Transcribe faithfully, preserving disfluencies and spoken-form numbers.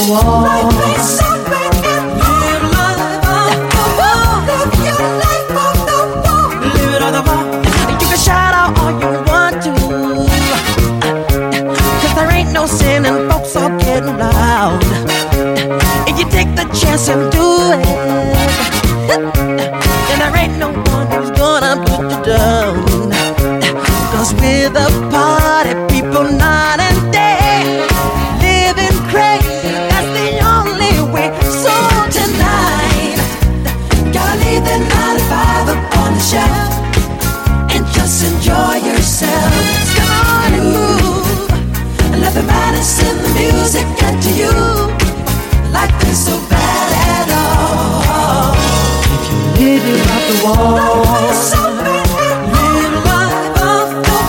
wall. Life ain't something in live life off the wall. Live your life off the wall. Live it on the wall. You can shout out all you want to, cause there ain't no sin and folks are getting loud. If you take the chance and do it, then there ain't no one who's gonna put you down. Cause with a